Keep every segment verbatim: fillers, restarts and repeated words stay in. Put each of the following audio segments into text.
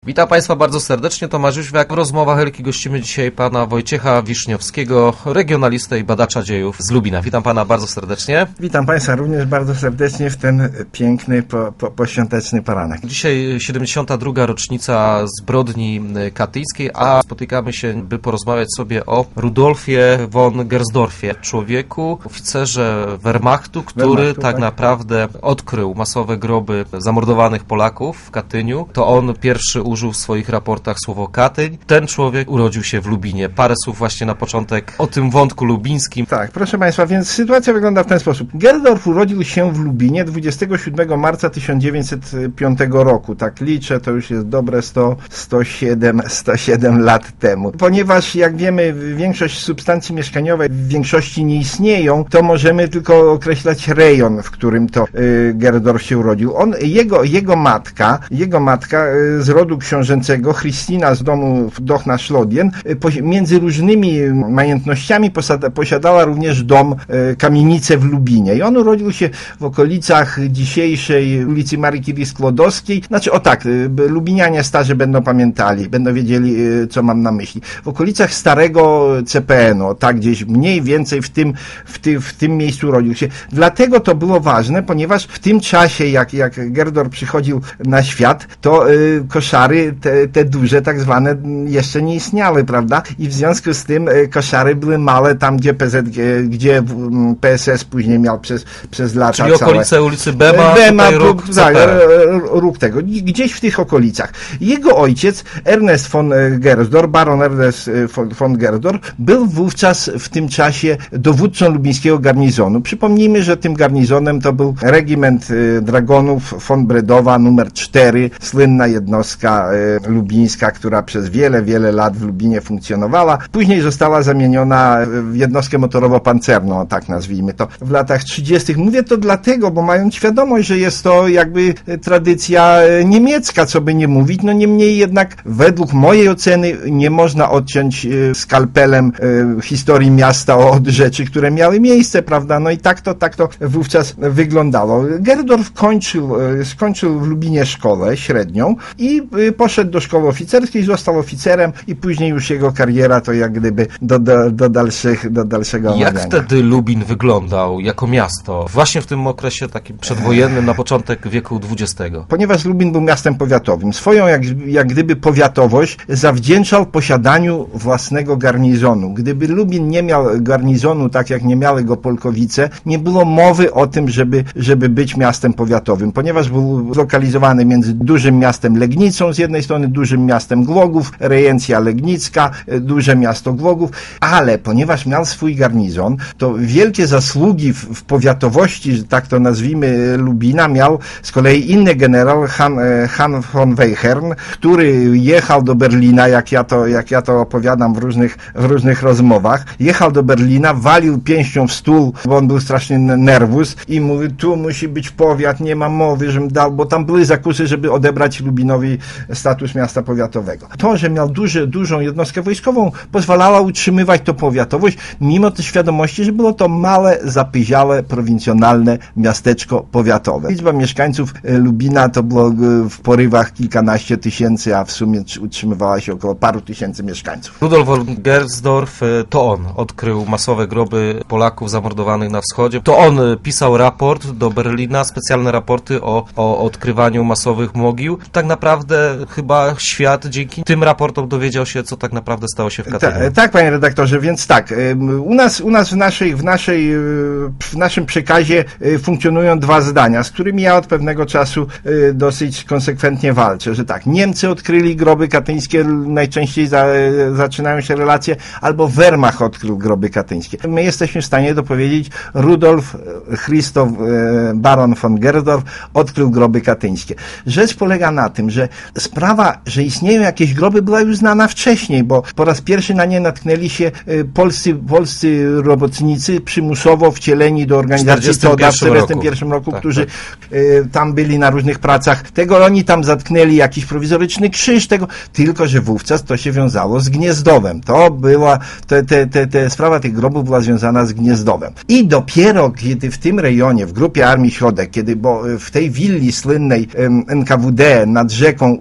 Witam Państwa bardzo serdecznie, Tomasz Jóźwiak. W rozmowach Elki gościmy dzisiaj pana Wojciecha Wiszniowskiego, regionalistę i badacza dziejów z Lubina. Witam pana bardzo serdecznie. Witam Państwa również bardzo serdecznie w ten piękny, po, po, poświąteczny poranek. Dzisiaj siedemdziesiąta druga rocznica zbrodni katyńskiej, a spotykamy się, by porozmawiać sobie o Rudolfie von Gersdorfie, człowieku, oficerze Wehrmachtu, który Wehrmachtu, tak, tak naprawdę odkrył masowe groby zamordowanych Polaków w Katyniu. To on pierwszy użył w swoich raportach słowo Katyń. Ten człowiek urodził się w Lubinie. Parę słów właśnie na początek o tym wątku lubińskim. Tak, proszę Państwa, więc sytuacja wygląda w ten sposób. Gersdorf urodził się w Lubinie dwudziestego siódmego marca tysiąc dziewięćset piątego roku. Tak liczę, to już jest dobre sto, sto siedem, sto siedem lat temu. Ponieważ, jak wiemy, większość substancji mieszkaniowej w większości nie istnieją, to możemy tylko określać rejon, w którym to y, Gersdorf się urodził. On, jego, jego matka, jego matka y, z rodu książęcego, Christina z domu Dochna-Szlodien, między różnymi majątnościami posiadała również dom, kamienicę w Lubinie. I on urodził się w okolicach dzisiejszej ulicy Marii Curie Sklodowskiej. Znaczy, o tak, lubinianie starzy będą pamiętali, będą wiedzieli, co mam na myśli. W okolicach starego C P N u, tak gdzieś mniej więcej w tym, w, ty, w tym miejscu urodził się. Dlatego to było ważne, ponieważ w tym czasie, jak, jak Gersdorf przychodził na świat, to y, koszary Te, te duże, tak zwane, jeszcze nie istniały, prawda? I w związku z tym e, koszary były małe tam, gdzie P Z G, gdzie m, P S S później miał przez, przez lata Czyli całe. okolice ulicy Bema, Bema tutaj róg tak, róg tego. Gdzieś w tych okolicach. Jego ojciec, Ernest von Gersdorf, baron Ernest von Gersdorf, był wówczas w tym czasie dowódcą lubińskiego garnizonu. Przypomnijmy, że tym garnizonem to był regiment dragonów von Bredowa numer cztery, słynna jednostka lubińska, która przez wiele, wiele lat w Lubinie funkcjonowała. Później została zamieniona w jednostkę motorowo-pancerną, tak nazwijmy to, w latach trzydziestych. Mówię to dlatego, bo mając świadomość, że jest to jakby tradycja niemiecka, co by nie mówić, no niemniej jednak według mojej oceny nie można odciąć skalpelem historii miasta od rzeczy, które miały miejsce, prawda? No i tak to, tak to wówczas wyglądało. Gersdorf kończył, skończył w Lubinie szkołę średnią i poszedł do szkoły oficerskiej, został oficerem i później już jego kariera to jak gdyby do, do, do, dalszych, do dalszego omawiania. Jak wtedy Lubin wyglądał jako miasto? Właśnie w tym okresie takim przedwojennym, na początek wieku dwudziestego. Ponieważ Lubin był miastem powiatowym, swoją jak, jak gdyby powiatowość zawdzięczał posiadaniu własnego garnizonu. Gdyby Lubin nie miał garnizonu, tak jak nie miały go Polkowice, nie było mowy o tym, żeby, żeby być miastem powiatowym, ponieważ był zlokalizowany między dużym miastem Legnicą z jednej strony, dużym miastem Głogów, rejencja legnicka, duże miasto Głogów, ale ponieważ miał swój garnizon, to wielkie zasługi w, w powiatowości, że tak to nazwijmy, Lubina miał z kolei inny generał, Han, Han von Weichern, który jechał do Berlina, jak ja to, jak ja to opowiadam w różnych, w różnych rozmowach, jechał do Berlina, walił pięścią w stół, bo on był strasznie nerwus i mówi, tu musi być powiat, nie ma mowy, żebym dał, bo tam były zakusy, żeby odebrać Lubinowi status miasta powiatowego. To, że miał duży, dużą jednostkę wojskową, pozwalała utrzymywać to powiatowość, mimo tej świadomości, że było to małe, zapyziałe, prowincjonalne miasteczko powiatowe. Liczba mieszkańców Lubina to było w porywach kilkanaście tysięcy, a w sumie utrzymywała się około paru tysięcy mieszkańców. Rudolf von Gersdorf, to on odkrył masowe groby Polaków zamordowanych na wschodzie. To on pisał raport do Berlina, specjalne raporty o, o odkrywaniu masowych mogił. Tak naprawdę chyba świat dzięki tym raportom dowiedział się, co tak naprawdę stało się w Katyniu. Ta, tak, panie redaktorze, więc tak, u nas, u nas w naszej, w naszej, w naszym przekazie funkcjonują dwa zdania, z którymi ja od pewnego czasu dosyć konsekwentnie walczę, że tak, Niemcy odkryli groby katyńskie, najczęściej za, zaczynają się relacje, albo Wehrmacht odkrył groby katyńskie. My jesteśmy w stanie dopowiedzieć, Rudolf Christoph baron von Gersdorf odkrył groby katyńskie. Rzecz polega na tym, że sprawa, że istnieją jakieś groby, była już znana wcześniej, bo po raz pierwszy na nie natknęli się polscy, polscy robotnicy przymusowo wcieleni do organizacji C O D A w czterdziestym pierwszym roku, tak, którzy tak. y, tam byli na różnych pracach. Tego oni tam zatknęli jakiś prowizoryczny krzyż, tego, tylko że wówczas to się wiązało z Gniezdowem. To była, te, te, te, te sprawa tych grobów była związana z Gniezdowem. I dopiero kiedy w tym rejonie, w grupie Armii Środek, kiedy, bo w tej willi słynnej N K W D nad rzeką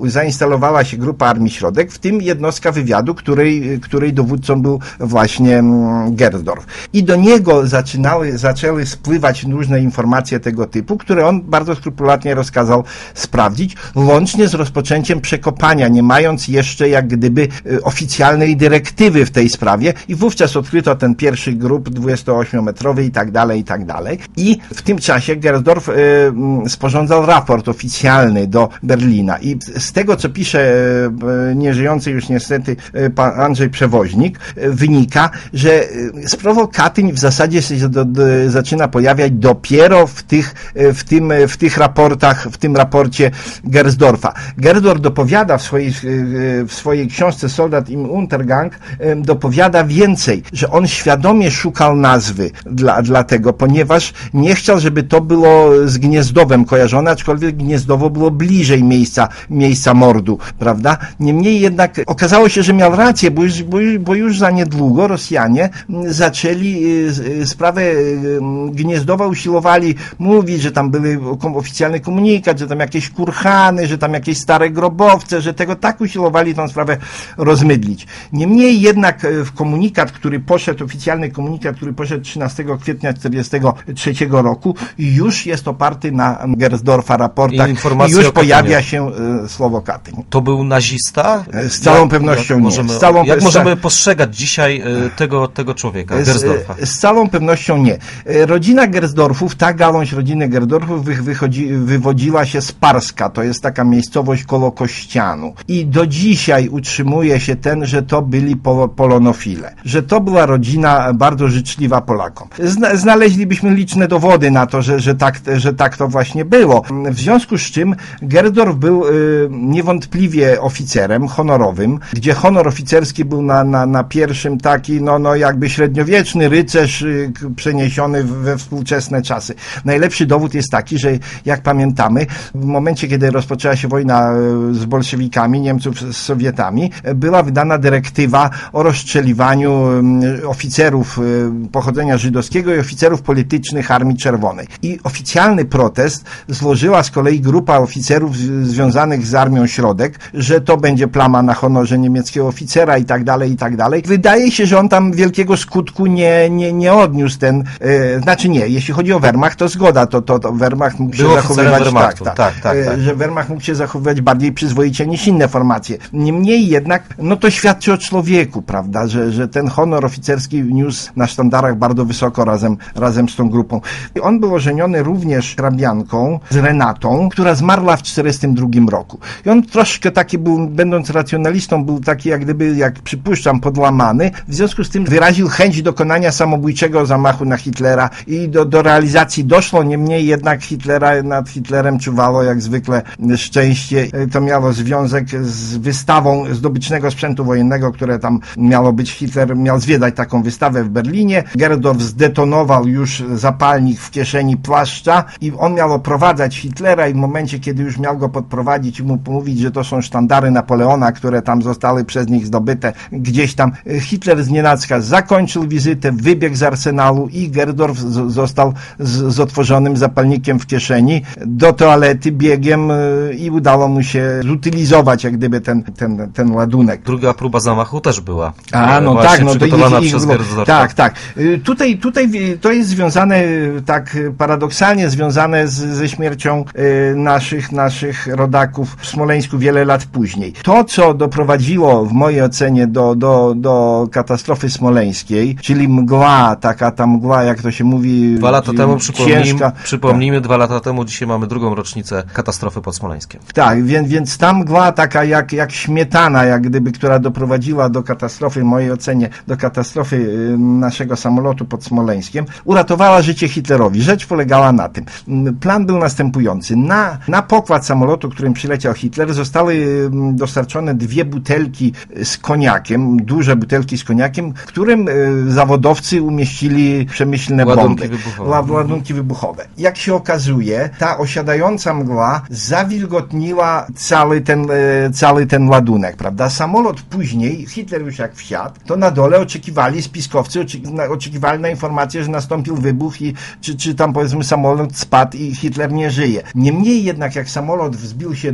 zainstalowała się grupa Armii Środek, w tym jednostka wywiadu, której, której dowódcą był właśnie Gersdorf. I do niego zaczynały, zaczęły spływać różne informacje tego typu, które on bardzo skrupulatnie rozkazał sprawdzić, łącznie z rozpoczęciem przekopania, nie mając jeszcze jak gdyby oficjalnej dyrektywy w tej sprawie i wówczas odkryto ten pierwszy grób dwudziestoośmiometrowy i tak dalej, i tak dalej. I w tym czasie Gersdorf y, sporządzał raport oficjalny do Berlina i z tego, co pisze y, nieżyjący już niestety y, pan Andrzej Przewoźnik, y, wynika, że y, sprawa Katyń w zasadzie się do, do, zaczyna pojawiać dopiero w tych, y, w tym, y, w tych raportach, w tym raporcie Gersdorfa. Gersdorf dopowiada w swojej, y, w swojej książce Soldat im Untergang, y, dopowiada więcej, że on świadomie szukał nazwy dla, dla tego, ponieważ nie chciał, żeby to było z Gniezdowem kojarzone, aczkolwiek Gniezdowo było bliżej miejsca, miejsca mordu, prawda? Niemniej jednak okazało się, że miał rację, bo już, bo, bo już za niedługo Rosjanie zaczęli sprawę Gniezdowa, usiłowali mówić, że tam były oficjalny komunikat, że tam jakieś kurhany, że tam jakieś stare grobowce, że tego tak usiłowali tą sprawę rozmydlić. Niemniej jednak w komunikat, który poszedł, oficjalny komunikat, który poszedł trzynastego kwietnia tysiąc dziewięćset czterdziestego trzeciego roku, już jest oparty na Gersdorfa raportach i, i już pojawia się e, słowo Katyń. To był nazista? Z całą jak, pewnością jak nie. Możemy, z całą, jak możemy postrzegać dzisiaj e, tego, tego człowieka, Gersdorfa? Z, z całą pewnością nie. Rodzina Gersdorfów, ta gałąź rodziny Gersdorfów wy, wychodzi, wywodziła się z Parska, to jest taka miejscowość koło Kościanu. I do dzisiaj utrzymuje się ten, że to byli pol, polonofile. Że to była rodzina bardzo życzliwa Polakom. Zna, znaleźlibyśmy liczne dowody na to, że, że, tak, że tak to właśnie było. W związku z czym Gersdorf był y, niewątpliwie oficerem honorowym, gdzie honor oficerski był na, na, na pierwszym taki, no, no jakby średniowieczny rycerz y, przeniesiony we współczesne czasy. Najlepszy dowód jest taki, że jak pamiętamy, w momencie, kiedy rozpoczęła się wojna z bolszewikami, Niemców z Sowietami, była wydana dyrektywa o rozstrzeliwaniu oficerów pochodzenia żydowskiego i oficerów politycznych Armii Czerwonej. I oficjalny protest złożyła z kolei grupa oficerów związanych z Armią Środek, że to będzie plama na honorze niemieckiego oficera i tak dalej, i tak dalej. Wydaje się, że on tam wielkiego skutku nie, nie, nie odniósł ten, e, znaczy nie, jeśli chodzi o Wehrmacht, to zgoda, to, to, to Wehrmacht mógł się zachowywać, tak, tak, tak, tak, tak. że Wehrmacht mógł się zachowywać bardziej przyzwoicie niż inne formacje. Niemniej jednak, no to świadczy o człowieku, prawda, że, że ten honor oficerski niósł na sztandarach bardzo wysoko razem, razem z tą grupą. On był ożeniony również hrabianką z Renatą, która zmarła w czterdziestym drugim roku. I on troszkę taki był, będąc racjonalistą, był taki jak gdyby, jak przypuszczam, podłamany. W związku z tym wyraził chęć dokonania samobójczego zamachu na Hitlera i do, do realizacji doszło, niemniej jednak Hitlera, nad Hitlerem czuwało jak zwykle szczęście. To miało związek z wystawą zdobycznego sprzętu wojennego, które tam miało być. Hitler miał zwiedzać taką wystawę w Berlinie. Gersdorf zdetonował już zapalnik w kieszeni płaszcza i on miał oprowadzać Hitlera i w momencie, kiedy już miał go podprowadzić i mu pomówić, że to są sztandary Napoleona, które tam zostały przez nich zdobyte gdzieś tam, Hitler znienacka zakończył wizytę, wybiegł z arsenalu i Gersdorf z- został z, z otworzonym zapalnikiem w kieszeni do toalety biegiem i udało mu się zutylizować jak gdyby ten, ten, ten ładunek. Druga próba zamachu też była. A, no tak, no to ich, ich przez było, tak, tak. Tutaj, tutaj to jest związane, tak paradoksalnie związane z, ze śmiercią y, naszych, naszych rodaków w Smoleńsku wiele lat później. To, co doprowadziło w mojej ocenie do, do, do katastrofy smoleńskiej, czyli mgła, taka ta mgła, jak to się mówi, Dwa lata temu, przypomnijmy, ciężka. przypomnijmy tak. dwa lata temu, dzisiaj mamy drugą rocznicę katastrofy pod Smoleńskiem. Tak, więc, więc ta mgła taka jak, jak śmietana, jak gdyby, która doprowadziła do katastrofy, w mojej ocenie, do katastrofy y, naszego samolotu pod Smoleńskiem, uratowała życie Hitlerowi. Rzecz polegała na tym. Plan był następujący. Na, na pokład samolotu, którym przyleciał Hitler, zostały dostarczone dwie butelki z koniakiem, duże butelki z koniakiem, w którym y, zawodowcy umieścili przemyślne ładunki bomby. Wybuchowe. Ładunki wybuchowe. Jak się okazuje, ta osiadająca mgła zawilgotniła cały ten, y, cały ten ładunek, prawda? Samolot później, Hitler już jak wsiadł, to na dole oczekiwali spiskowcy, oczekiwali na informację, że nastąpił wybuch i czy, czy tam powiedzmy samolot spadł i Hitler nie żyje. Niemniej jednak jak samolot wzbił się do góry,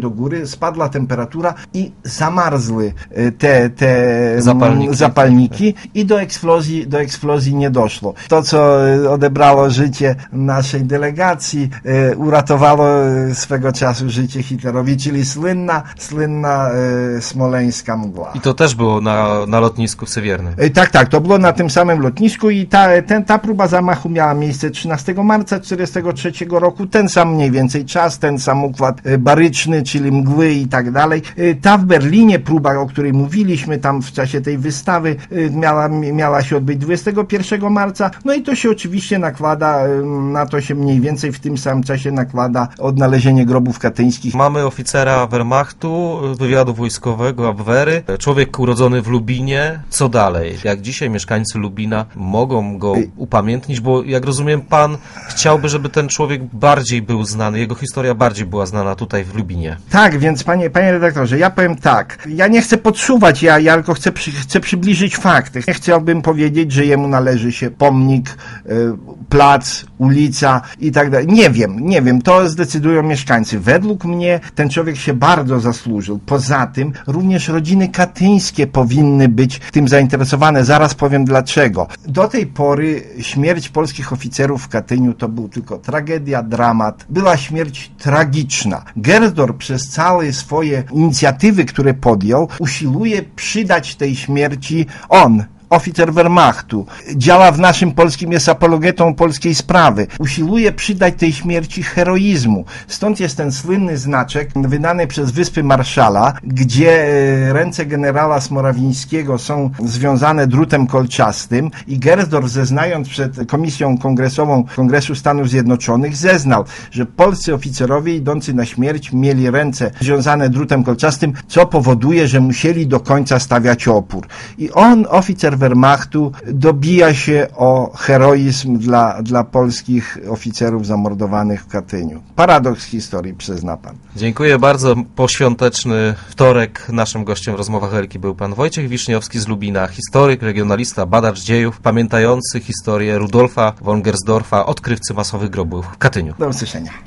spadła temperatura i zamarzły te, te zapalniki. zapalniki i do eksplozji, do eksplozji nie doszło. To, co odebrało życie naszej delegacji, uratowało swego czasu życie Hitlerowi, czyli słynna, słynna smoleńska mgła. I to też było na, na lotnisku w Siewiernym. Tak, tak, to było na tym samym lotnisku i ta, ten, ta próba zamachu miała miejsce trzynastego marca tysiąc dziewięćset czterdziestego trzeciego roku, ten sam mniej więcej czas, ten sam układ baryczny, czyli mgły i tak dalej. Ta w Berlinie próba, o której mówiliśmy tam w czasie tej wystawy, miała, miała się odbyć dwudziestego pierwszego marca, no i to się oczywiście nakłada, na to się mniej więcej w tym samym czasie nakłada odnalezienie grobów katyńskich. Mamy oficera Wehrmachtu, wywiadu wojskowego, Abwehry, człowiek urodzony w Lubinie. Co dalej? Jak dzisiaj mieszkańcy Lubina mogą go upamiętnić, bo jak rozumiem, pan chciałby, żeby ten człowiek bardziej był znany, jego historia bardziej była znana tutaj w Lubinie. Tak, więc panie, panie redaktorze, ja powiem tak, ja nie chcę podsuwać, ja, ja tylko chcę, przy, chcę przybliżyć fakty. Nie chciałbym powiedzieć, że jemu należy się pomnik, y, plac, ulica i tak dalej. Nie wiem, nie wiem, to zdecydują mieszkańcy. Według mnie ten człowiek się bardzo zasłużył. Poza tym również rodziny katyńskie powinny być tym zainteresowane. Zaraz powiem dlaczego. Do tej pory śmierć polskich oficerów w Katyniu to był tylko tragedia, dramat. Była śmierć tragiczna. Gersdorf przez całe swoje inicjatywy, które podjął, usiłuje przydać tej śmierci on, oficer Wehrmachtu, działa w naszym polskim, jest apologetą polskiej sprawy. Usiłuje przydać tej śmierci heroizmu. Stąd jest ten słynny znaczek wydany przez Wyspy Marszala, gdzie ręce generała Smorawińskiego są związane drutem kolczastym i Gersdorf, zeznając przed Komisją Kongresową Kongresu Stanów Zjednoczonych, zeznał, że polscy oficerowie idący na śmierć mieli ręce związane drutem kolczastym, co powoduje, że musieli do końca stawiać opór. I on, oficer Wehrmachtu, dobija się o heroizm dla, dla polskich oficerów zamordowanych w Katyniu. Paradoks historii, przyzna pan. Dziękuję bardzo. Poświąteczny wtorek. Naszym gościem w rozmowach Elki był pan Wojciech Wiszniowski z Lubina, historyk, regionalista, badacz dziejów, pamiętający historię Rudolfa von Gersdorfa, odkrywcy masowych grobów w Katyniu. Do usłyszenia.